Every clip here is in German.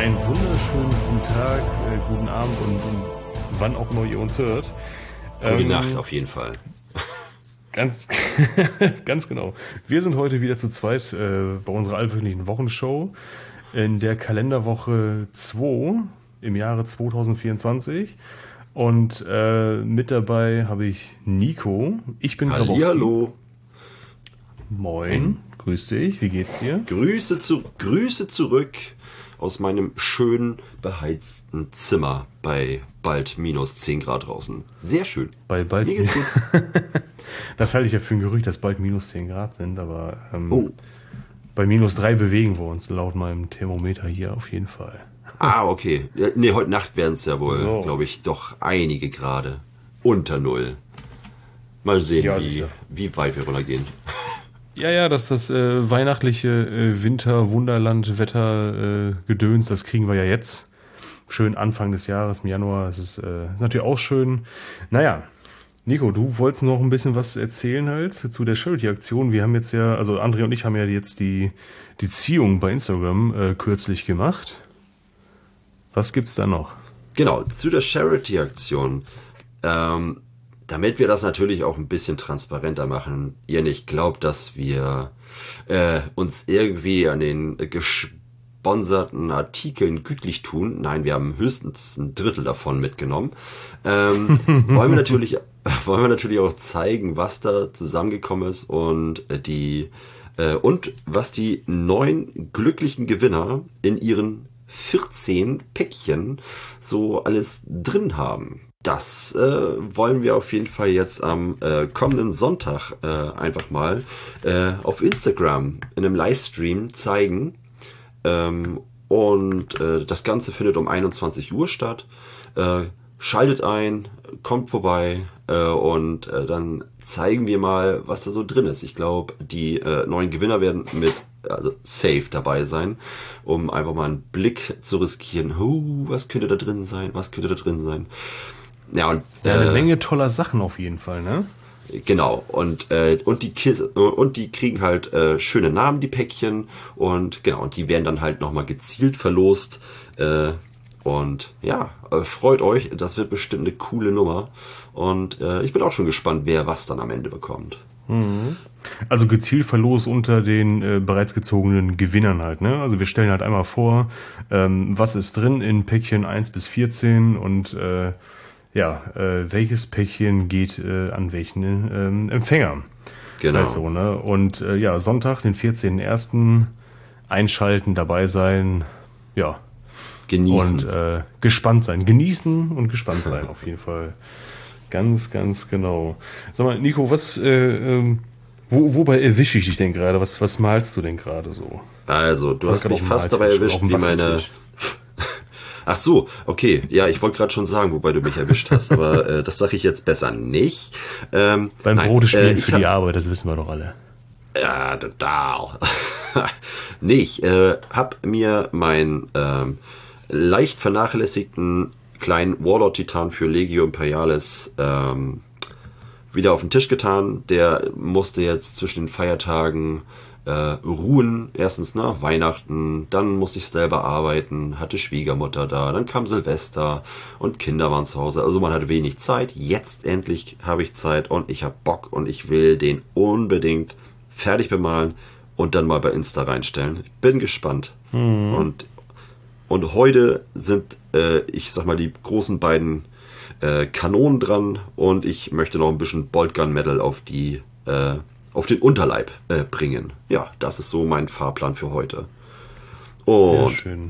Einen wunderschönen guten Tag, guten Abend und wann auch immer ihr uns hört. Gute Nacht auf jeden Fall. Ganz, ganz genau. Wir sind heute wieder zu zweit bei unserer allwöchentlichen Wochenshow in der Kalenderwoche 2 im Jahre 2024. Und mit dabei habe ich Nico. Ich bin Grabowski. Hallo. Moin, grüß dich. Wie geht's dir? Grüße zurück aus meinem schön beheizten Zimmer bei bald minus 10 Grad draußen. Sehr schön. Bei bald Mir geht's gut. Das halte ich ja für ein Gerücht, dass bald minus 10 Grad sind, aber bei minus 3 bewegen wir uns laut meinem Thermometer hier auf jeden Fall. Okay. Ja, nee, heute Nacht werden es ja wohl, So. glaube ich, doch einige Grade unter Null. Mal sehen, Ja, sicher. wie weit wir runtergehen. Ja, das weihnachtliche Winter-Wunderland-Wetter-Gedöns, das kriegen wir ja jetzt. Schön Anfang des Jahres, im Januar. Das ist natürlich auch schön. Naja, Nico, du wolltest noch ein bisschen was erzählen halt zu der Charity-Aktion. Wir haben jetzt ja, also André und ich haben ja jetzt die Ziehung bei Instagram kürzlich gemacht. Was gibt's da noch? Genau, zu der Charity-Aktion. Damit wir das natürlich auch ein bisschen transparenter machen, ihr nicht glaubt, dass wir uns irgendwie an den gesponserten Artikeln gütlich tun. Nein, wir haben höchstens ein Drittel davon mitgenommen. Wollen wir natürlich auch zeigen, was da zusammengekommen ist und was die 9 glücklichen Gewinner in ihren 14 Päckchen so alles drin haben. Das wollen wir auf jeden Fall jetzt am kommenden Sonntag einfach mal auf Instagram in einem Livestream zeigen. Das Ganze findet um 21 Uhr statt. Schaltet ein, kommt vorbei und dann zeigen wir mal, was da so drin ist. Ich glaube, die 9 Gewinner werden safe dabei sein, um einfach mal einen Blick zu riskieren. Was könnte da drin sein? Ja, und eine Menge toller Sachen auf jeden Fall, ne? Genau, und die kriegen halt schöne Namen, die Päckchen, und die werden dann halt nochmal gezielt verlost. Freut euch, das wird bestimmt eine coole Nummer. Und ich bin auch schon gespannt, wer was dann am Ende bekommt. Also gezielt verlost unter den bereits gezogenen Gewinnern halt, ne? Also wir stellen halt einmal vor, was ist drin in Päckchen 1 bis 14 und welches Päckchen geht an welchen Empfänger. Genau. Also, ne? Und Sonntag, den 14.01. einschalten, dabei sein, ja. Genießen. Und gespannt sein. Genießen und gespannt sein, auf jeden Fall. Ganz, ganz genau. Sag mal, Nico, wobei erwische ich dich denn gerade? Was malst du denn gerade so? Also, du hast mich fast dabei erwischt, wie meine... Ach so, okay. Ja, ich wollte gerade schon sagen, wobei du mich erwischt hast, aber das sage ich jetzt besser nicht. Beim Brotespielen für die Arbeit, das wissen wir doch alle. Ja, total. Ich habe mir meinen leicht vernachlässigten kleinen Warlord-Titan für Legio Imperialis wieder auf den Tisch getan. Der musste jetzt zwischen den Feiertagen ruhen. Erstens nach Weihnachten, dann musste ich selber arbeiten, hatte Schwiegermutter da, dann kam Silvester und Kinder waren zu Hause. Also man hatte wenig Zeit. Jetzt endlich habe ich Zeit und ich habe Bock und ich will den unbedingt fertig bemalen und dann mal bei Insta reinstellen. Ich bin gespannt. Und heute sind, die großen beiden Kanonen dran und ich möchte noch ein bisschen Boltgun Metal auf den Unterleib bringen. Ja, das ist so mein Fahrplan für heute. Und sehr schön.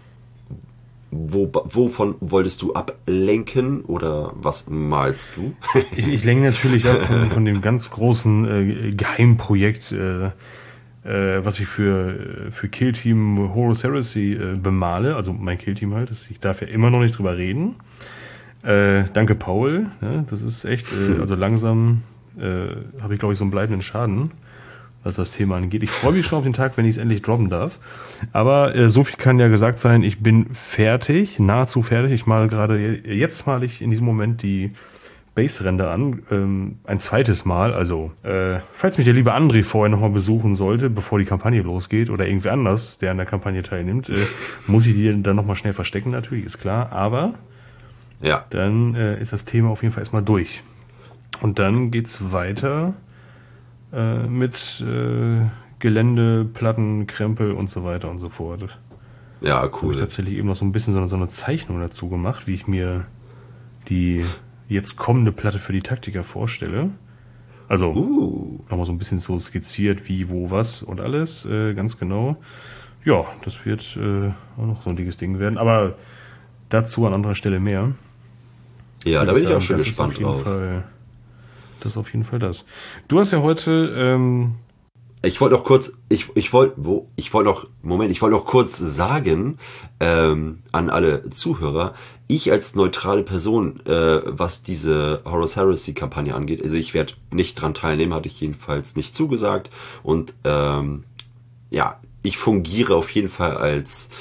Wovon wolltest du ablenken oder was malst du? Ich lenke natürlich ab von dem ganz großen Geheimprojekt, was ich für Killteam Horus Heresy bemale. Also mein Killteam halt. Ich darf ja immer noch nicht drüber reden. Danke, Paul. Ja, das ist echt, also langsam habe ich, glaube ich, so einen bleibenden Schaden, was das Thema angeht. Ich freue mich schon auf den Tag, wenn ich es endlich droppen darf. Aber so viel kann ja gesagt sein, ich bin fertig, nahezu fertig. Jetzt male ich in diesem Moment die Base Render an, ein zweites Mal. Also, falls mich der liebe André vorher nochmal besuchen sollte, bevor die Kampagne losgeht oder irgendwer anders, der an der Kampagne teilnimmt, muss ich die dann nochmal schnell verstecken, natürlich, ist klar. Aber Ja. dann ist das Thema auf jeden Fall erstmal durch. Und dann geht's weiter mit Gelände, Platten, Krempel und so weiter und so fort. Ja, Habe cool. ich tatsächlich eben noch so ein bisschen so eine Zeichnung dazu gemacht, wie ich mir die jetzt kommende Platte für die Taktiker vorstelle. Also nochmal so ein bisschen so skizziert, wie, wo, was und alles, ganz genau. Ja, das wird auch noch so ein dickes Ding werden, aber dazu an anderer Stelle mehr. Ja, da bin ich auch schon Das ist gespannt auf jeden drauf. Das ist auf jeden Fall das. Du hast ja heute Ich wollte noch kurz, ich wollte noch kurz sagen an alle Zuhörer, ich als neutrale Person, was diese Horus Heresy Kampagne angeht, also ich werde nicht dran teilnehmen, hatte ich jedenfalls nicht zugesagt und ja, ich fungiere auf jeden Fall als,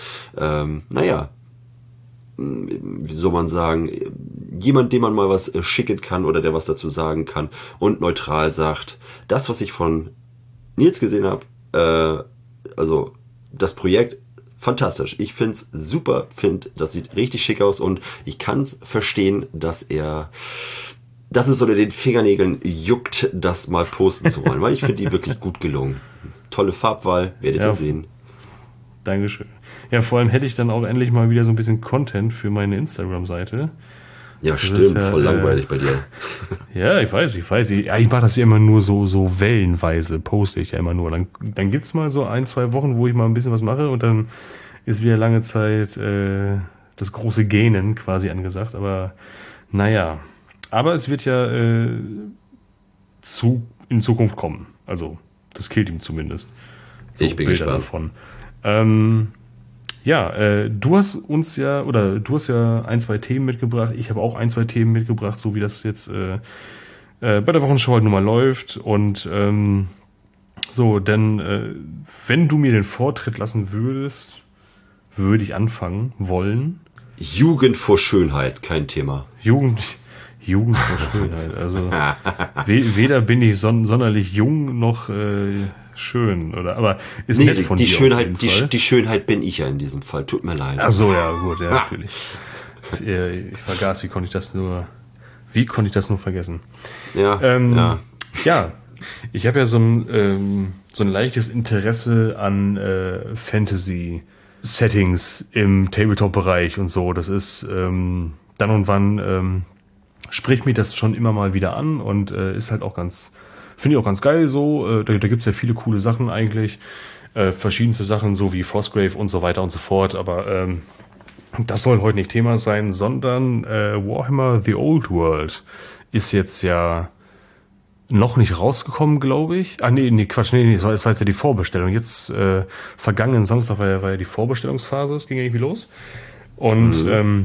wie soll man sagen, jemand, dem man mal was schicken kann oder der was dazu sagen kann und neutral sagt, das, was ich von Nils gesehen habe, also das Projekt, fantastisch. Ich find's super, das sieht richtig schick aus und ich kann's verstehen, dass es unter den Fingernägeln juckt, das mal posten zu wollen, weil ich finde die wirklich gut gelungen. Tolle Farbwahl, werdet ihr sehen. Dankeschön. Ja, vor allem hätte ich dann auch endlich mal wieder so ein bisschen Content für meine Instagram-Seite. Ja, Das stimmt, ist ja, voll langweilig bei dir. Ja, ich weiß. Ich mache das ja immer nur so wellenweise, poste ich ja immer nur. Dann gibt's mal so 1-2 Wochen, wo ich mal ein bisschen was mache und dann ist wieder lange Zeit das große Gähnen quasi angesagt. Aber naja, aber es wird ja in Zukunft kommen. Also das Killteam zumindest. So Ich bin Bilder gespannt. davon. Du hast ja 1-2 Themen mitgebracht. Ich habe auch 1-2 Themen mitgebracht, so wie das jetzt bei der Wochenschau halt nun mal läuft. Und wenn du mir den Vortritt lassen würdest, würde ich anfangen wollen. Jugend vor Schönheit, kein Thema. Jugend vor Schönheit. Also weder bin ich sonderlich jung noch schön, oder? Aber ist nett von dir. Die Schönheit bin ich ja in diesem Fall. Tut mir leid. Ach so, ja, gut, ja, natürlich. Ich vergaß, wie konnte ich das nur vergessen? Ja. Ja, ich habe ja so ein leichtes Interesse an Fantasy-Settings im Tabletop-Bereich und so. Das ist dann und wann spricht mich das schon immer mal wieder an und ist halt auch finde ich auch ganz geil so. Da gibt's ja viele coole Sachen eigentlich. Verschiedenste Sachen, so wie Frostgrave und so weiter und so fort. Aber das soll heute nicht Thema sein, sondern Warhammer The Old World ist jetzt ja noch nicht rausgekommen, glaube ich. Das war jetzt ja die Vorbestellung. Jetzt vergangenen Samstag war ja die Vorbestellungsphase, es ging ja irgendwie los. Und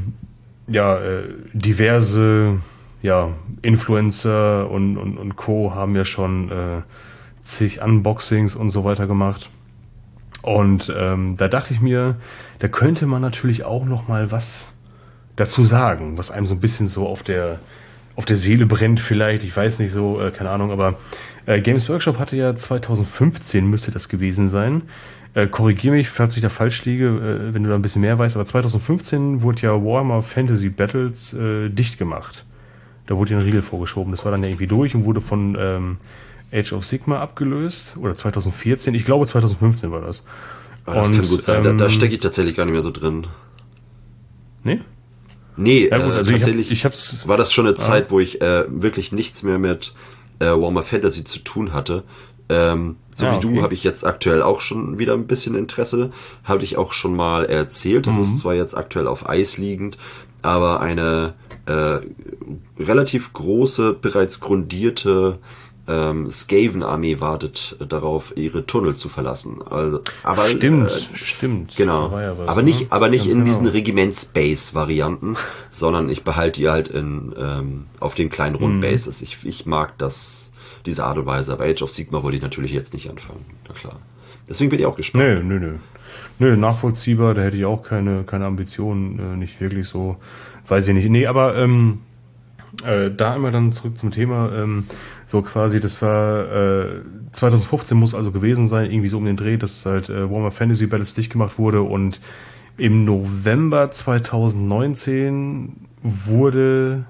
diverse Influencer und Co. haben ja schon zig Unboxings und so weiter gemacht. Und da dachte ich mir, da könnte man natürlich auch noch mal was dazu sagen, was einem so ein bisschen so auf der Seele brennt vielleicht, ich weiß nicht so, keine Ahnung, aber Games Workshop hatte ja 2015, müsste das gewesen sein. Korrigiere mich, falls ich da falsch liege, wenn du da ein bisschen mehr weißt, aber 2015 wurde ja Warhammer Fantasy Battles dicht gemacht. Da wurde ja ein Riegel vorgeschoben, das war dann ja irgendwie durch und wurde von Age of Sigmar abgelöst, oder 2014, ich glaube 2015 war das. Das kann gut sein, da stecke ich tatsächlich gar nicht mehr so drin. Nee? Nee, ja, gut, also tatsächlich war das schon eine Zeit, wo ich wirklich nichts mehr mit Warhammer Fantasy zu tun hatte. Wie du habe ich jetzt aktuell auch schon wieder ein bisschen Interesse. Habe ich auch schon mal erzählt. Das ist zwar jetzt aktuell auf Eis liegend, aber eine relativ große, bereits grundierte Skaven-Armee wartet darauf, ihre Tunnel zu verlassen. Aber stimmt. Genau. Aber nicht in diesen Regiments-Base-Varianten, sondern ich behalte die halt auf den kleinen Rund-Bases. Ich mag diese Art und Weise. Aber Age of Sigmar wollte ich natürlich jetzt nicht anfangen. Na klar. Deswegen bin ich auch gespannt. Nö, nachvollziehbar. Da hätte ich auch keine Ambitionen, nicht wirklich so. Weiß ich nicht. Nee, aber Da einmal dann zurück zum Thema, so quasi, das war 2015 muss also gewesen sein, irgendwie so um den Dreh, dass halt Warhammer Fantasy Battles dicht gemacht wurde und im November 2019 wurde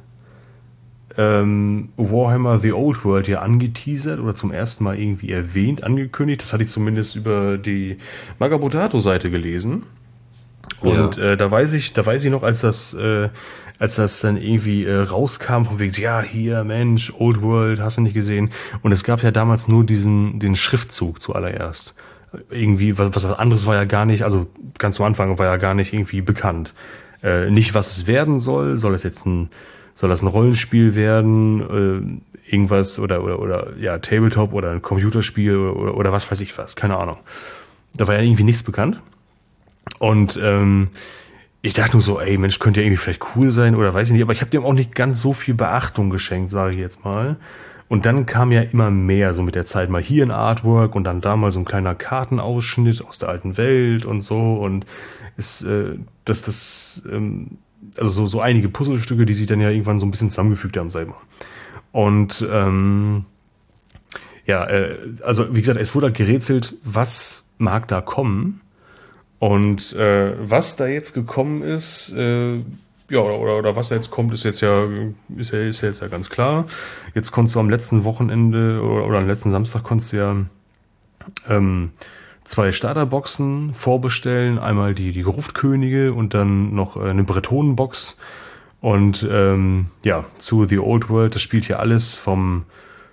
Warhammer The Old World ja angeteasert oder zum ersten Mal irgendwie erwähnt, angekündigt. Das hatte ich zumindest über die Magabotato-Seite gelesen. Und da weiß ich noch, als das dann irgendwie rauskam, von wegen, ja, hier, Mensch, Old World, hast du nicht gesehen. Und es gab ja damals nur den Schriftzug zuallererst. Irgendwie, was anderes war ja gar nicht, also ganz am Anfang war ja gar nicht irgendwie bekannt. Nicht, was es werden soll, soll das ein Rollenspiel werden, irgendwas oder ja, Tabletop oder ein Computerspiel oder was weiß ich was, keine Ahnung. Da war ja irgendwie nichts bekannt. Und ich dachte nur so, ey, Mensch, könnte ja irgendwie vielleicht cool sein oder weiß ich nicht, aber ich habe dem auch nicht ganz so viel Beachtung geschenkt, sage ich jetzt mal. Und dann kam ja immer mehr so mit der Zeit, mal hier ein Artwork und dann da mal so ein kleiner Kartenausschnitt aus der alten Welt und so und also so einige Puzzlestücke, die sich dann ja irgendwann so ein bisschen zusammengefügt haben, sag ich mal. Und also wie gesagt, es wurde halt gerätselt, was mag da kommen. Und was da jetzt gekommen ist, oder was da jetzt kommt, ist jetzt ja ganz klar. Jetzt konntest du am letzten Wochenende oder am letzten Samstag konntest du ja 2 Starterboxen vorbestellen. Einmal die Gruftkönige und dann noch eine Bretonenbox. Und zu The Old World, das spielt hier alles von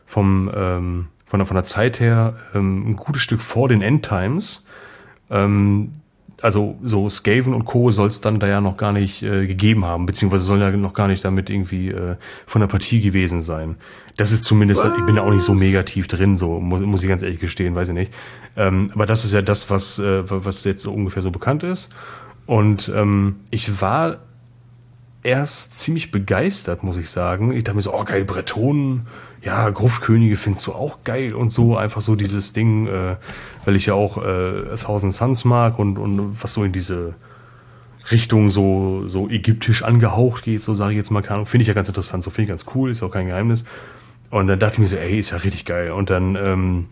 der Zeit her ein gutes Stück vor den Endtimes. Also so Skaven und Co. soll es dann da ja noch gar nicht gegeben haben, beziehungsweise sollen ja noch gar nicht damit irgendwie von der Partie gewesen sein. Das ist zumindest, ich bin da auch nicht so mega tief drin, so muss ich ganz ehrlich gestehen, weiß ich nicht. Aber das ist ja das, was jetzt so ungefähr so bekannt ist. Und ich war erst ziemlich begeistert, muss ich sagen. Ich dachte mir so, oh geil, Bretonen, ja, Gruftkönige findest du auch geil und so, einfach so dieses Ding, weil ich ja auch A Thousand Suns mag und was so in diese Richtung so ägyptisch angehaucht geht, so sage ich jetzt mal, finde ich ja ganz interessant, so finde ich ganz cool, ist auch kein Geheimnis. Und dann dachte ich mir so, ey, ist ja richtig geil. Und dann,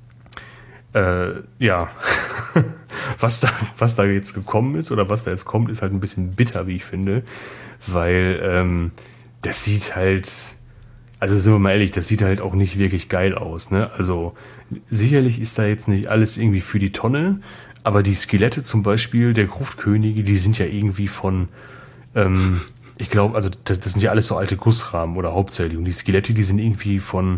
was da jetzt gekommen ist oder was da jetzt kommt, ist halt ein bisschen bitter, wie ich finde, weil das sieht halt, also sind wir mal ehrlich, das sieht halt auch nicht wirklich geil aus, ne? Also sicherlich ist da jetzt nicht alles irgendwie für die Tonne, aber die Skelette zum Beispiel der Gruftkönige, die sind ja irgendwie von, ich glaube, also das sind ja alles so alte Gussrahmen oder hauptsächlich. Und die Skelette, die sind irgendwie von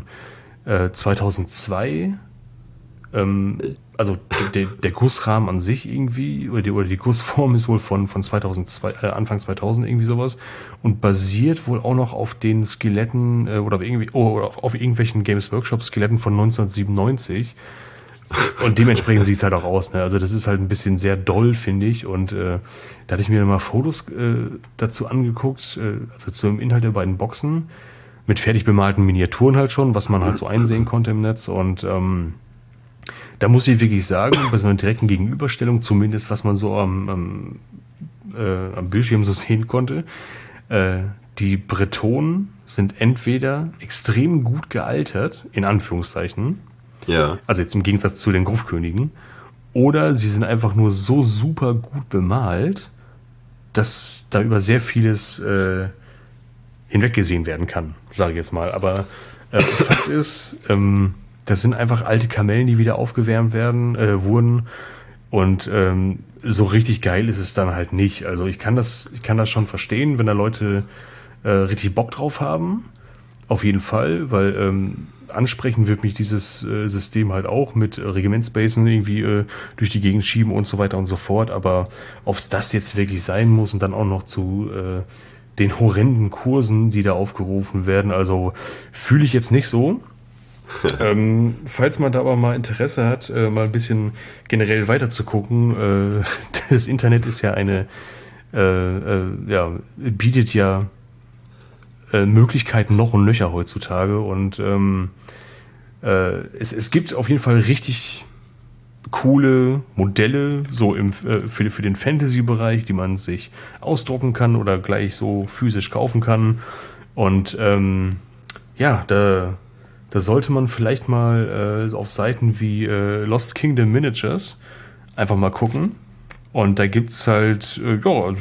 2002. Also der Gussrahmen an sich irgendwie, oder die Gussform ist wohl von 2002, Anfang 2000 irgendwie sowas und basiert wohl auch noch auf den Skeletten oder auf irgendwelchen Games Workshop Skeletten von 1997 und dementsprechend sieht es halt auch aus, ne? Also das ist halt ein bisschen sehr doll, finde ich, und da hatte ich mir mal Fotos dazu angeguckt, also zum Inhalt der beiden Boxen mit fertig bemalten Miniaturen halt schon, was man halt so einsehen konnte im Netz, und da muss ich wirklich sagen, bei so einer direkten Gegenüberstellung, zumindest was man so am Bildschirm so sehen konnte, die Bretonen sind entweder extrem gut gealtert, in Anführungszeichen, ja, also jetzt im Gegensatz zu den Grufkönigen, oder sie sind einfach nur so super gut bemalt, dass da über sehr vieles hinweggesehen werden kann, sage ich jetzt mal. Aber Fakt ist, das sind einfach alte Kamellen, die wieder aufgewärmt wurden. Und so richtig geil ist es dann halt nicht. Also ich kann das schon verstehen, wenn da Leute richtig Bock drauf haben. Auf jeden Fall, weil ansprechen wird mich dieses System halt auch mit Regimentsbasen irgendwie durch die Gegend schieben und so weiter und so fort. Aber ob es das jetzt wirklich sein muss und dann auch noch zu den horrenden Kursen, die da aufgerufen werden, also fühle ich jetzt nicht so. Falls man da aber mal Interesse hat, mal ein bisschen generell weiter zu gucken, das Internet ist ja bietet ja Möglichkeiten noch und nöcher heutzutage, und es gibt auf jeden Fall richtig coole Modelle so für den Fantasy-Bereich, die man sich ausdrucken kann oder gleich so physisch kaufen kann. Und ja, da sollte man vielleicht mal auf Seiten wie Lost Kingdom Miniatures einfach mal gucken. Und da gibt's halt ja,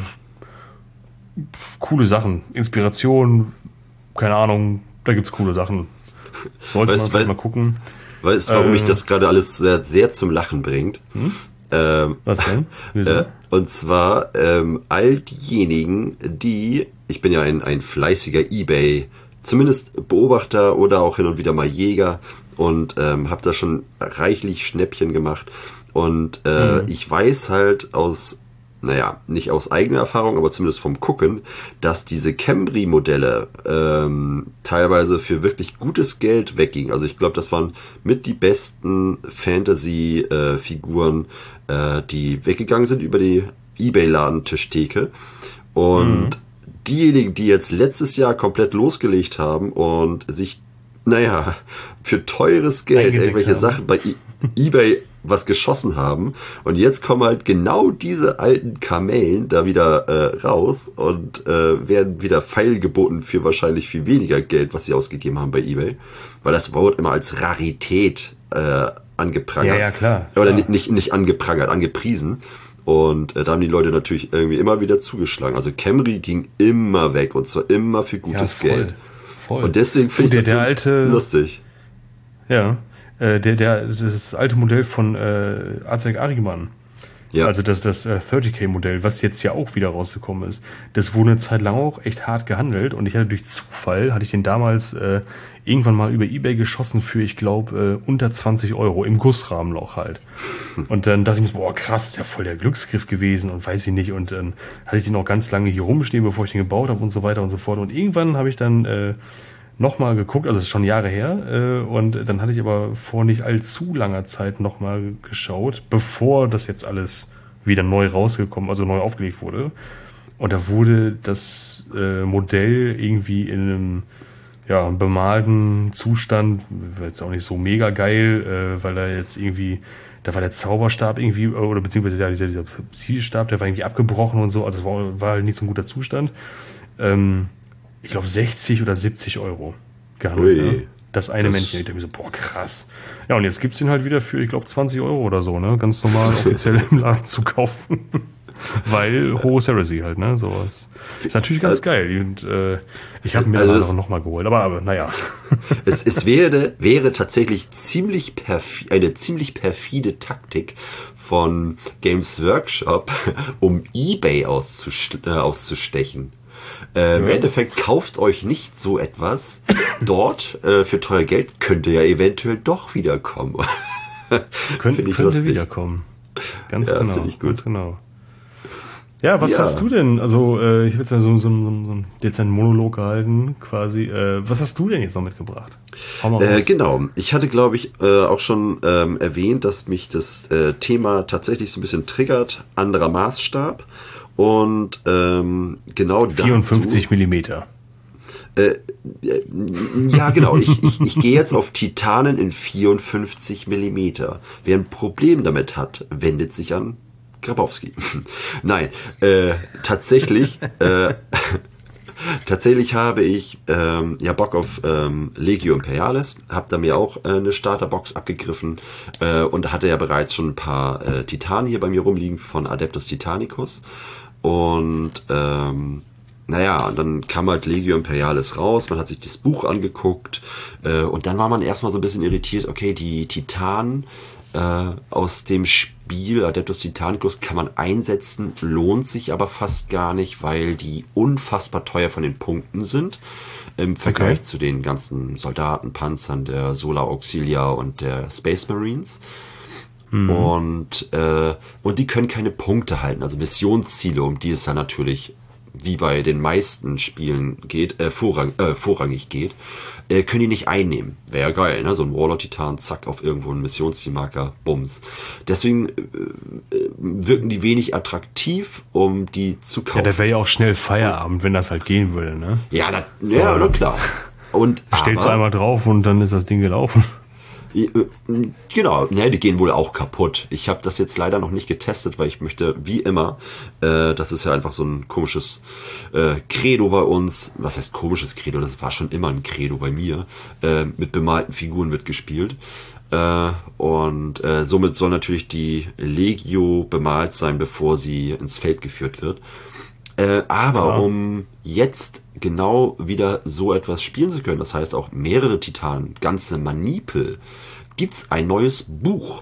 coole Sachen. Inspiration, keine Ahnung, da gibt's coole Sachen. Sollte man vielleicht mal gucken. Weißt du, warum mich das gerade alles sehr, sehr zum Lachen bringt? Was denn? Wieso? Und zwar all diejenigen, ich bin ja ein fleißiger eBay, zumindest Beobachter oder auch hin und wieder mal Jäger und habe da schon reichlich Schnäppchen gemacht. Und ich weiß halt nicht aus eigener Erfahrung, aber zumindest vom Gucken, dass diese Camry-Modelle teilweise für wirklich gutes Geld weggingen. Also ich glaube, das waren mit die besten Fantasy-Figuren, die weggegangen sind über die eBay-Ladentischtheke. Und diejenigen, die jetzt letztes Jahr komplett losgelegt haben und sich, für teures Geld irgendwelche Sachen bei eBay was geschossen haben und jetzt kommen halt genau diese alten Kamellen da wieder raus und werden wieder feilgeboten für wahrscheinlich viel weniger Geld, was sie ausgegeben haben bei eBay, weil das wurde immer als Rarität angeprangert. Ja, klar. Oder nicht angeprangert, angepriesen. Und da haben die Leute natürlich irgendwie immer wieder zugeschlagen. Also Camry ging immer weg und zwar immer für gutes Geld. Voll. Und deswegen finde ich das so lustig. Ja, das alte Modell von Azek Ariman. Ja. Also das 30K-Modell, was jetzt ja auch wieder rausgekommen ist. Das wurde eine Zeit lang auch echt hart gehandelt und ich hatte durch Zufall, den damals irgendwann mal über eBay geschossen für, ich glaube, unter 20 € im Gussrahmenloch halt. Und dann dachte ich mir, boah krass, ist ja voll der Glücksgriff gewesen und weiß ich nicht. Und dann hatte ich den auch ganz lange hier rumstehen, bevor ich den gebaut habe und so weiter und so fort. Und irgendwann habe ich dann nochmal geguckt, also es ist schon Jahre her, und dann hatte ich aber vor nicht allzu langer Zeit nochmal geschaut, bevor das jetzt alles wieder neu rausgekommen, also neu aufgelegt wurde. Und da wurde das Modell irgendwie in einem bemalten Zustand, war jetzt auch nicht so mega geil, weil da jetzt irgendwie, da war der Zauberstab irgendwie, oder beziehungsweise ja, dieser Zielstab, der war irgendwie abgebrochen und so, also es war halt nicht so ein guter Zustand. Ich glaube 60 oder 70 € gehandelt. Ne? Das eine Männchen. Ich dachte mir so, boah, krass. Ja, und jetzt gibt's den halt wieder für, ich glaube, 20 € oder so, ne? Ganz normal offiziell im Laden zu kaufen. Weil Horus Heresy halt, ne? Sowas. Ist natürlich ganz geil. Und ich habe mir das noch mal geholt. Aber naja. Es wäre tatsächlich eine ziemlich perfide Taktik von Games Workshop, um eBay auszustechen. Im Endeffekt kauft euch nicht so etwas. Dort für teuer Geld könnte ja eventuell doch wiederkommen. Könnte wiederkommen. Ganz genau. Das finde ich gut. Ganz genau. Ja, was hast du denn? Also ich will jetzt ja so einen dezenten Monolog gehalten, quasi. Was hast du denn jetzt noch mitgebracht? Hau mal raus. Genau. Ich hatte, glaube ich, auch schon erwähnt, dass mich das Thema tatsächlich so ein bisschen triggert. Anderer Maßstab. Und genau 54 Millimeter. Ja, genau. Ich gehe jetzt auf Titanen in 54 Millimeter. Wer ein Problem damit hat, wendet sich an Grabowski. Nein, tatsächlich habe ich Bock auf Legio Imperialis, habe da mir auch eine Starterbox abgegriffen und hatte ja bereits schon ein paar Titanen hier bei mir rumliegen von Adeptus Titanicus. Und und dann kam halt Legio Imperialis raus, man hat sich das Buch angeguckt und dann war man erstmal so ein bisschen irritiert, okay, die Titanen aus dem Spiel Adeptus Titanicus kann man einsetzen, lohnt sich aber fast gar nicht, weil die unfassbar teuer von den Punkten sind im Vergleich zu den ganzen Soldaten, Panzern der Solar Auxilia und der Space Marines. Und die können keine Punkte halten, also Missionsziele, um die es ja natürlich, wie bei den meisten Spielen geht, vorrangig geht, können die nicht einnehmen. Wäre ja geil, ne? So ein Warlord-Titan, zack, auf irgendwo einen Missionszielmarker, bums. Deswegen wirken die wenig attraktiv, um die zu kaufen. Ja, der wäre ja auch schnell Feierabend, wenn das halt gehen würde, ne? Ja, na klar. Und stellst du einmal drauf und dann ist das Ding gelaufen. Genau, ja, die gehen wohl auch kaputt. Ich habe das jetzt leider noch nicht getestet, weil ich möchte, wie immer, das ist ja einfach so ein komisches Credo bei uns. Was heißt komisches Credo? Das war schon immer ein Credo bei mir. Mit bemalten Figuren wird gespielt. Und somit soll natürlich die Legio bemalt sein, bevor sie ins Feld geführt wird. Aber um jetzt genau wieder so etwas spielen zu können, das heißt auch mehrere Titanen, ganze Manipel, gibt's ein neues Buch.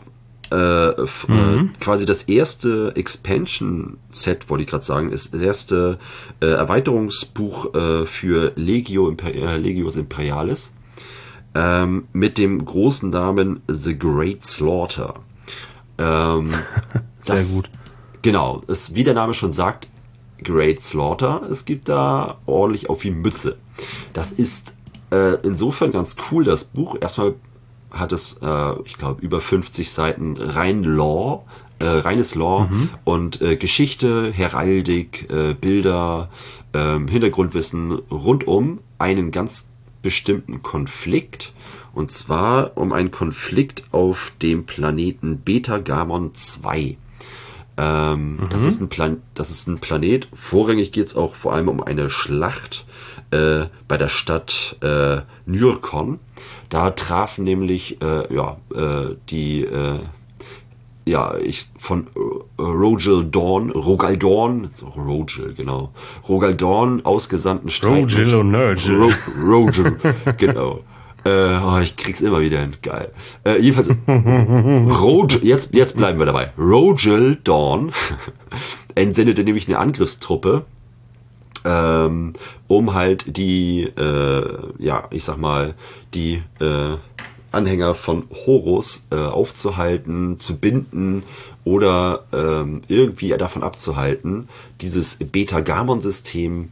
Quasi das erste Expansion-Set, wollte ich gerade sagen, ist das erste Erweiterungsbuch für Legios Imperialis mit dem großen Namen The Great Slaughter. Sehr gut. Genau, wie der Name schon sagt, Great Slaughter, es gibt da ordentlich auf die Mütze. Das ist insofern ganz cool, das Buch. Erstmal hat es, ich glaube, über 50 Seiten reines Lore und Geschichte, Heraldik, Bilder, Hintergrundwissen rund um einen ganz bestimmten Konflikt. Und zwar um einen Konflikt auf dem Planeten Beta-Gamon 2. Das ist ein Planet. Vorrangig geht es auch vor allem um eine Schlacht bei der Stadt Nyrkon. Da trafen nämlich von Rogel Dawn ausgesandten Streitmächte. Rogel und Nurgle. Rogel, genau. Ich krieg's immer wieder hin. Geil. Jedenfalls, jetzt bleiben wir dabei. Rogel Dawn entsendete nämlich eine Angriffstruppe, um halt die Anhänger von Horus aufzuhalten, zu binden oder irgendwie davon abzuhalten, dieses Beta-Gamon-System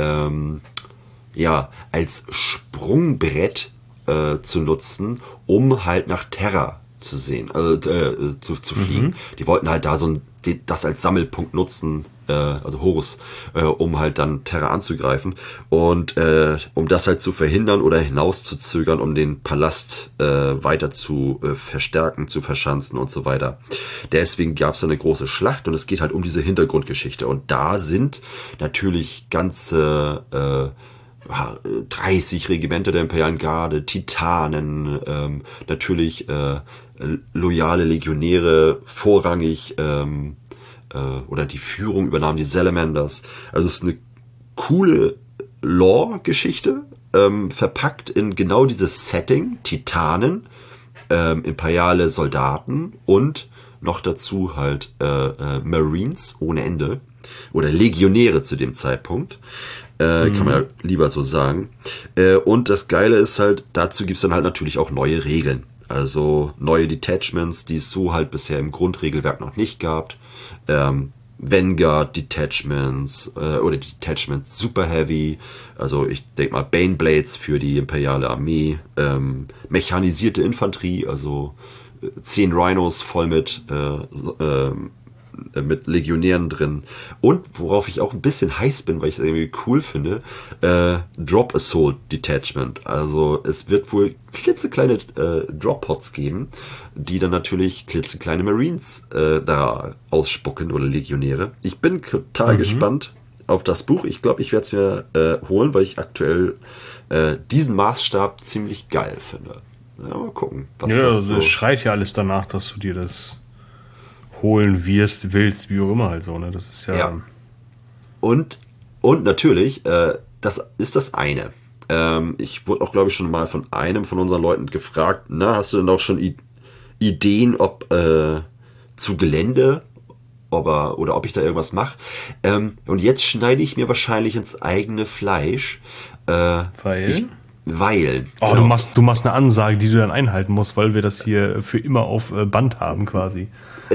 als Sprungbrett zu nutzen, um halt nach Terra zu fliegen. Die wollten halt da das als Sammelpunkt nutzen, also Horus, um halt dann Terra anzugreifen und um das halt zu verhindern oder hinauszuzögern, um den Palast weiter zu verstärken, zu verschanzen und so weiter. Deswegen gab es eine große Schlacht und es geht halt um diese Hintergrundgeschichte und da sind natürlich ganze 30 Regimenter der Imperialen Garde, Titanen, natürlich loyale Legionäre, vorrangig oder die Führung übernahmen die Salamanders. Also es ist eine coole Lore-Geschichte, verpackt in genau dieses Setting, Titanen, imperiale Soldaten und noch dazu halt Marines ohne Ende oder Legionäre zu dem Zeitpunkt. Kann man ja lieber so sagen. Und das Geile ist halt, dazu gibt's dann halt natürlich auch neue Regeln. Also neue Detachments, die es so halt bisher im Grundregelwerk noch nicht gab. Vanguard Detachments oder Detachments Super Heavy. Also ich denke mal Baneblades für die imperiale Armee. Mechanisierte Infanterie, also 10 Rhinos voll mit Legionären drin. Und worauf ich auch ein bisschen heiß bin, weil ich es irgendwie cool finde, Drop Assault Detachment. Also es wird wohl klitzekleine Drop-Pods geben, die dann natürlich klitzekleine Marines da ausspucken oder Legionäre. Ich bin total gespannt auf das Buch. Ich glaube, ich werde es mir holen, weil ich aktuell diesen Maßstab ziemlich geil finde. Ja, mal gucken. Was das so schreit ja alles danach, dass du dir das holen willst, wie auch immer halt so, ne? Das ist ja. Und natürlich, das ist das eine. Ich wurde auch, glaube ich, schon mal von einem von unseren Leuten gefragt, hast du denn auch schon Ideen, ob zu Gelände, ob ich da irgendwas mache? Und jetzt schneide ich mir wahrscheinlich ins eigene Fleisch. Weil? Genau. Du machst eine Ansage, die du dann einhalten musst, weil wir das hier für immer auf Band haben quasi.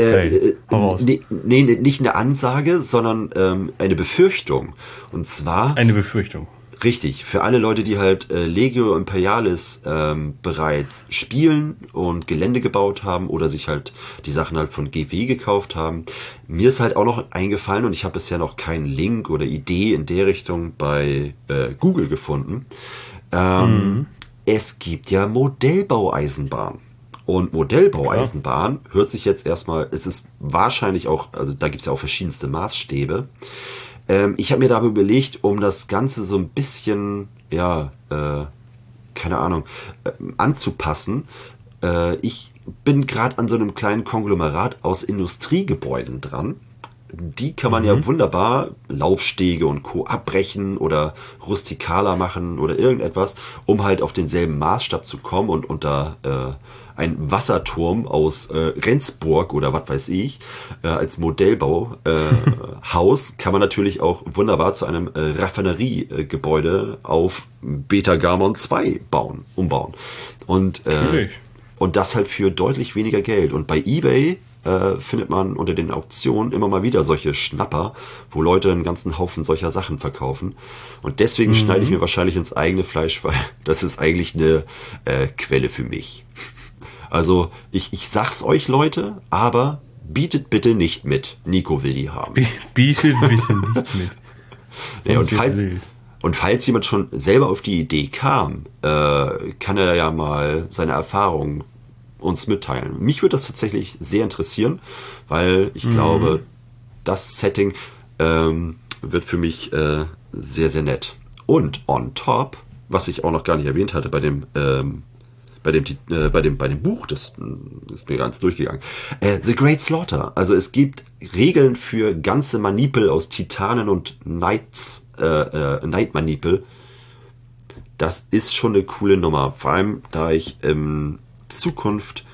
Nicht eine Ansage, sondern eine Befürchtung. Und zwar... Eine Befürchtung. Richtig. Für alle Leute, die halt Legio Imperialis bereits spielen und Gelände gebaut haben oder sich halt die Sachen halt von GW gekauft haben. Mir ist halt auch noch eingefallen und ich habe bisher noch keinen Link oder Idee in der Richtung bei Google gefunden. Es gibt ja Modellbaueisenbahn. Und Modellbaueisenbahn hört sich jetzt erstmal, es ist wahrscheinlich auch, also da gibt es ja auch verschiedenste Maßstäbe. Ich habe mir dabei überlegt, um das Ganze so ein bisschen, keine Ahnung, anzupassen. Ich bin gerade an so einem kleinen Konglomerat aus Industriegebäuden dran. Die kann man ja wunderbar Laufstege und Co. abbrechen oder rustikaler machen oder irgendetwas, um halt auf denselben Maßstab zu kommen und unter ein Wasserturm aus Rendsburg oder was weiß ich als Modellbauhaus kann man natürlich auch wunderbar zu einem Raffineriegebäude auf Beta-Gamon 2 umbauen. Und das halt für deutlich weniger Geld. Und bei eBay findet man unter den Auktionen immer mal wieder solche Schnapper, wo Leute einen ganzen Haufen solcher Sachen verkaufen. Und deswegen schneide ich mir wahrscheinlich ins eigene Fleisch, weil das ist eigentlich eine Quelle für mich. Also ich sag's euch, Leute, aber bietet bitte nicht mit. Nico will die haben. Bietet bitte nicht mit. Ja, und falls jemand schon selber auf die Idee kam, kann er ja mal seine Erfahrungen uns mitteilen. Mich würde das tatsächlich sehr interessieren, weil ich glaube, das Setting wird für mich sehr, sehr nett. Und on top, was ich auch noch gar nicht erwähnt hatte bei dem Buch, das ist mir ganz durchgegangen. The Great Slaughter. Also es gibt Regeln für ganze Manipel aus Titanen und Night Manipel. Das ist schon eine coole Nummer. Vor allem, da ich Zukunft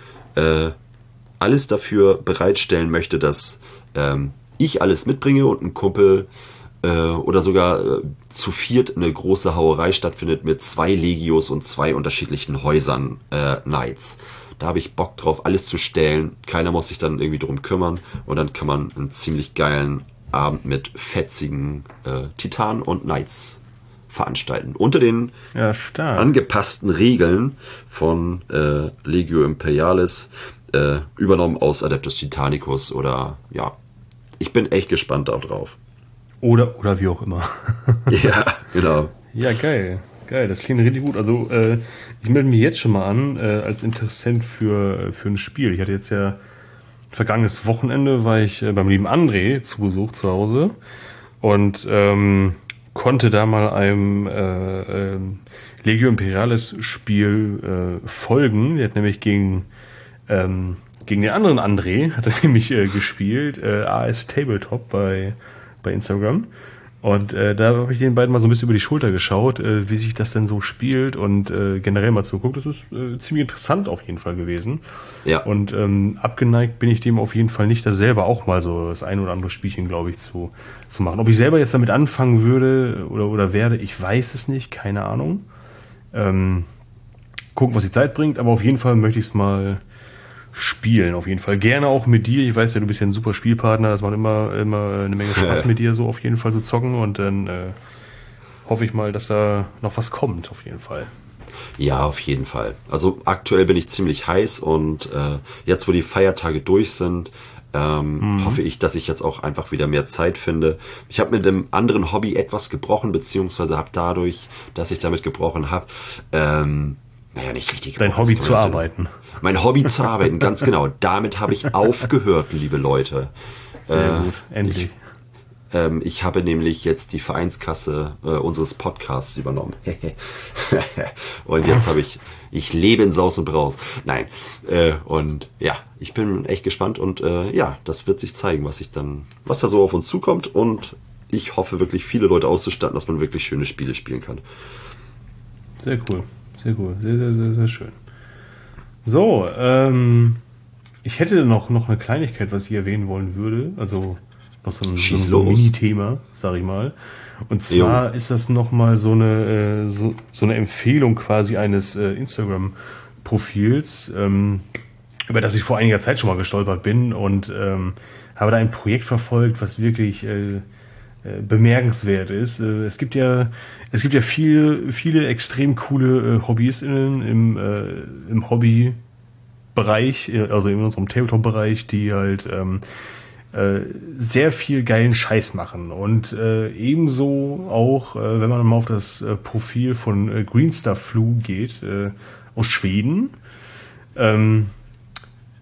alles dafür bereitstellen möchte, dass ich alles mitbringe und ein Kumpel oder sogar zu viert eine große Hauerei stattfindet mit 2 Legios und 2 unterschiedlichen Häusern Knights. Da habe ich Bock drauf, alles zu stellen. Keiner muss sich dann irgendwie drum kümmern und dann kann man einen ziemlich geilen Abend mit fetzigen Titanen und Knights veranstalten. Unter den angepassten Regeln von Legio Imperialis, übernommen aus Adeptus Titanicus oder ich bin echt gespannt darauf. Oder wie auch immer. Ja, genau. Ja, geil. Geil, das klingt richtig gut. Also ich melde mich jetzt schon mal an als Interessent für ein Spiel. Ich hatte jetzt ja vergangenes Wochenende, war ich beim lieben André zu Besuch zu Hause und konnte da mal einem Legio Imperialis Spiel folgen. Der hat nämlich gegen den anderen André hat er nämlich gespielt, AS Tabletop bei Instagram. Und da habe ich den beiden mal so ein bisschen über die Schulter geschaut, wie sich das denn so spielt und generell mal zuguckt. Das ist ziemlich interessant auf jeden Fall gewesen. Ja. Und abgeneigt bin ich dem auf jeden Fall nicht, da selber auch mal so das ein oder andere Spielchen, glaube ich, zu machen. Ob ich selber jetzt damit anfangen würde oder werde, ich weiß es nicht, keine Ahnung. Gucken, was die Zeit bringt, aber auf jeden Fall möchte ich es mal spielen, auf jeden Fall. Gerne auch mit dir. Ich weiß ja, du bist ja ein super Spielpartner. Das macht immer eine Menge Spaß mit dir, so auf jeden Fall zu zocken. Und dann hoffe ich mal, dass da noch was kommt, auf jeden Fall. Ja, auf jeden Fall. Also aktuell bin ich ziemlich heiß und jetzt, wo die Feiertage durch sind, hoffe ich, dass ich jetzt auch einfach wieder mehr Zeit finde. Ich habe mit dem anderen Hobby etwas gebrochen, beziehungsweise habe dadurch, dass ich damit gebrochen habe, nicht richtig. Dein Hobby zu arbeiten. Mein Hobby zu arbeiten, ganz genau. Damit habe ich aufgehört, liebe Leute. Sehr gut, endlich. Ich habe nämlich jetzt die Vereinskasse unseres Podcasts übernommen. Und jetzt habe ich lebe in Saus und Braus. Nein. Und ja, ich bin echt gespannt und das wird sich zeigen, was da so auf uns zukommt. Und ich hoffe wirklich, viele Leute auszustatten, dass man wirklich schöne Spiele spielen kann. Sehr cool. Sehr cool. Sehr, sehr, sehr, sehr schön. So, ich hätte noch eine Kleinigkeit, was ich erwähnen wollen würde. Also noch so ein Mini-Thema, sag ich mal. Und zwar ist das nochmal so eine Empfehlung quasi eines Instagram-Profils, über das ich vor einiger Zeit schon mal gestolpert bin und habe da ein Projekt verfolgt, was wirklich bemerkenswert ist. Es gibt ja viele extrem coole HobbyistInnen im Hobbybereich, also in unserem Tabletop-Bereich, die halt sehr viel geilen Scheiß machen. Und ebenso auch, wenn man mal auf das Profil von Green Stuff Flu geht, aus Schweden,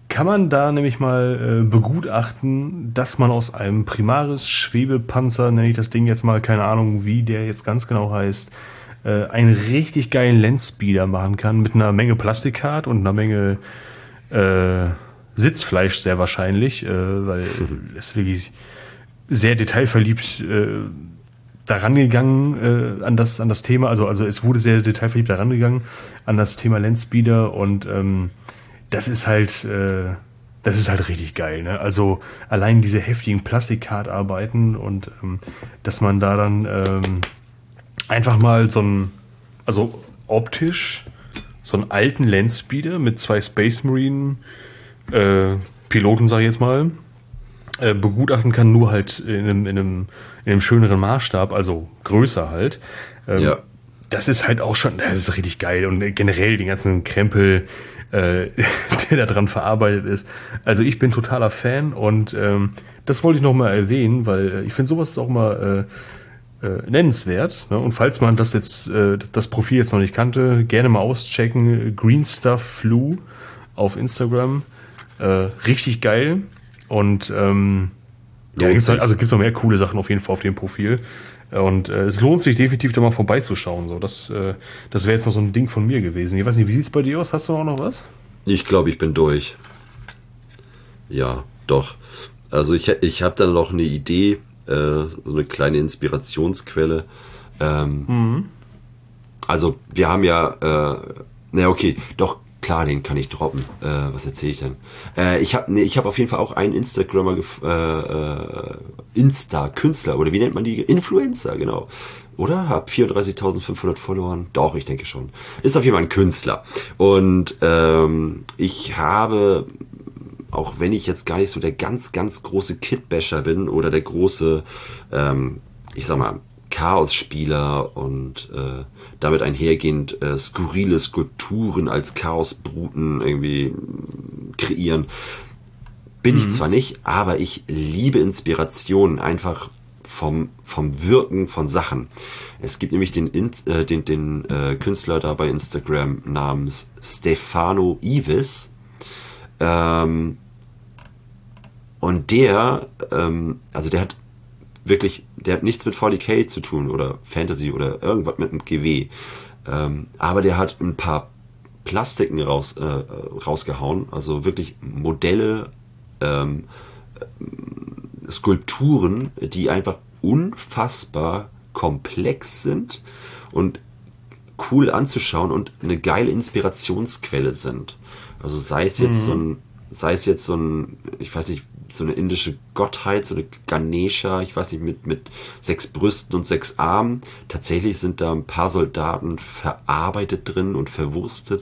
kann man da nämlich mal begutachten, dass man aus einem Primaris-Schwebepanzer, nenne ich das Ding jetzt mal, keine Ahnung, wie der jetzt ganz genau heißt, einen richtig geilen Landspeeder machen kann mit einer Menge Plastikhart und einer Menge Sitzfleisch sehr wahrscheinlich, weil es wirklich sehr detailverliebt daran gegangen an das Thema, also es wurde sehr detailverliebt daran gegangen an das Thema Landspeeder und das ist halt richtig geil, ne? Also allein diese heftigen Plastikkartarbeiten und dass man da dann einfach mal also optisch so einen alten Landspeeder mit 2 Space Marine Piloten, sag ich jetzt mal, begutachten kann, nur halt in einem schöneren Maßstab, also größer halt. Ja. Das ist halt auch schon, das ist richtig geil und generell den ganzen Krempel, der da dran verarbeitet ist. Also ich bin totaler Fan und das wollte ich noch mal erwähnen, weil ich finde sowas ist auch mal nennenswert. Ne? Und falls man das jetzt das Profil jetzt noch nicht kannte, gerne mal auschecken. Green Stuff Flu auf Instagram. Richtig geil. Und ja, gibt's noch mehr coole Sachen auf jeden Fall auf dem Profil. Und es lohnt sich definitiv da mal vorbeizuschauen. So, das wäre jetzt noch so ein Ding von mir gewesen. Ich weiß nicht, wie sieht's bei dir aus? Hast du auch noch was? Ich glaube, ich bin durch. Ja, doch. Also ich habe dann noch eine Idee, so eine kleine Inspirationsquelle. Also wir haben ja, okay, doch, klar, den kann ich droppen. Was erzähle ich denn? Ich habe auf jeden Fall auch einen Instagrammer, Insta-Künstler, oder wie nennt man die? Influencer, genau. Oder? Hab 34.500 Followern. Doch, ich denke schon. Ist auf jeden Fall ein Künstler. Und ich habe, auch wenn ich jetzt gar nicht so der ganz, ganz große Kit-Basher bin oder der große, ich sag mal, Chaos-Spieler und damit einhergehend skurrile Skulpturen als Chaosbruten irgendwie kreieren, bin ich zwar nicht, aber ich liebe Inspirationen einfach vom Wirken von Sachen. Es gibt nämlich den Künstler da bei Instagram namens Stefano Ivis, und der hat wirklich, der hat nichts mit 40k zu tun oder Fantasy oder irgendwas mit einem GW. Aber der hat ein paar Plastiken rausgehauen, also wirklich Modelle, Skulpturen, die einfach unfassbar komplex sind und cool anzuschauen und eine geile Inspirationsquelle sind. Also sei es jetzt so ein, ich weiß nicht, so eine indische Gottheit, so eine Ganesha, ich weiß nicht, mit 6 Brüsten und 6 Armen. Tatsächlich sind da ein paar Soldaten verarbeitet drin und verwurstet.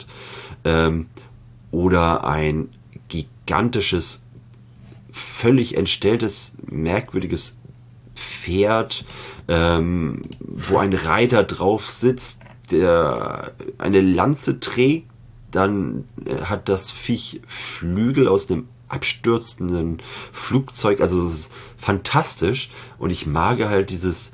Oder ein gigantisches, völlig entstelltes, merkwürdiges Pferd, wo ein Reiter drauf sitzt, der eine Lanze trägt. Dann hat das Viech Flügel aus dem abstürzenden Flugzeug, also es ist fantastisch und ich mag halt dieses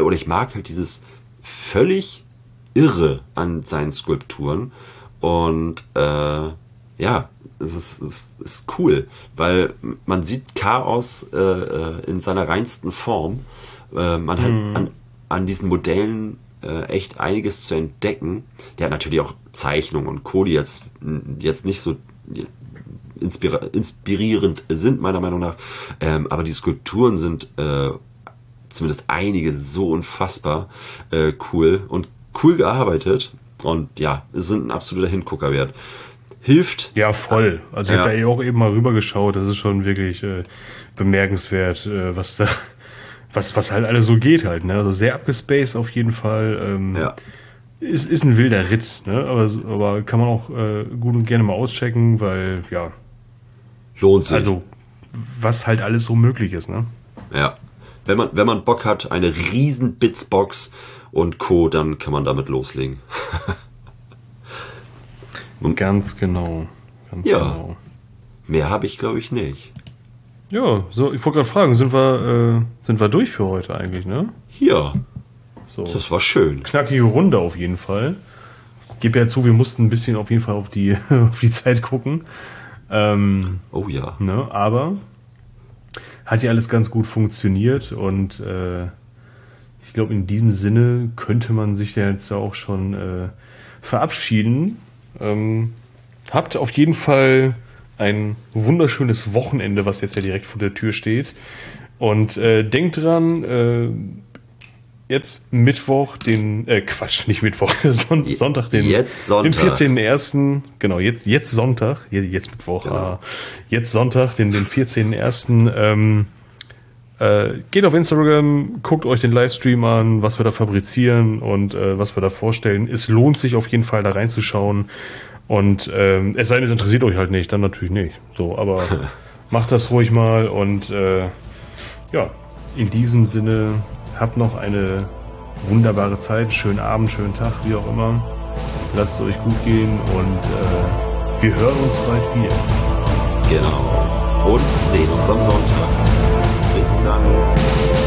völlig Irre an seinen Skulpturen und ja, es ist cool, weil man sieht Chaos in seiner reinsten Form, man hat an diesen Modellen echt einiges zu entdecken. Der hat natürlich auch Zeichnungen und Co., die jetzt nicht so inspirierend sind, meiner Meinung nach. Aber die Skulpturen sind zumindest einige so unfassbar cool und cool gearbeitet. Und ja, es sind ein absoluter Hingucker wert. Hilft. Ja, voll. Also ich habe da auch eben mal rübergeschaut. Das ist schon wirklich bemerkenswert, was da was halt alles so geht halt. Ne? Also sehr abgespaced auf jeden Fall. Ist ein wilder Ritt, ne? Aber kann man auch gut und gerne mal auschecken, weil ja, lohnt sich. Also was halt alles so möglich ist, ne? Ja. Wenn man Bock hat, eine riesen Bitsbox und Co., dann kann man damit loslegen. Ganz genau. Genau. Mehr habe ich, glaube ich, nicht. Ja, so, ich wollte gerade fragen, sind wir durch für heute eigentlich, ne? Ja. So. Das war schön. Knackige Runde auf jeden Fall. Ich gebe ja zu, wir mussten ein bisschen auf jeden Fall auf die Zeit gucken. Oh ja. Ne, aber hat ja alles ganz gut funktioniert und ich glaube, in diesem Sinne könnte man sich ja jetzt auch schon verabschieden. Habt auf jeden Fall ein wunderschönes Wochenende, was jetzt ja direkt vor der Tür steht. Und denkt dran, jetzt Mittwoch, nicht Mittwoch, Sonntag, den 14.01. Genau, jetzt Sonntag, jetzt Mittwoch, genau. Jetzt Sonntag, den 14.01. Geht auf Instagram, guckt euch den Livestream an, was wir da fabrizieren und was wir da vorstellen. Es lohnt sich auf jeden Fall da reinzuschauen. Und es sei denn, es interessiert euch halt nicht, dann natürlich nicht. So, aber macht das ruhig mal und ja, in diesem Sinne, habt noch eine wunderbare Zeit, schönen Abend, schönen Tag, wie auch immer. Lasst es euch gut gehen und wir hören uns bald wieder. Genau. Und sehen uns am Sonntag. Bis dann.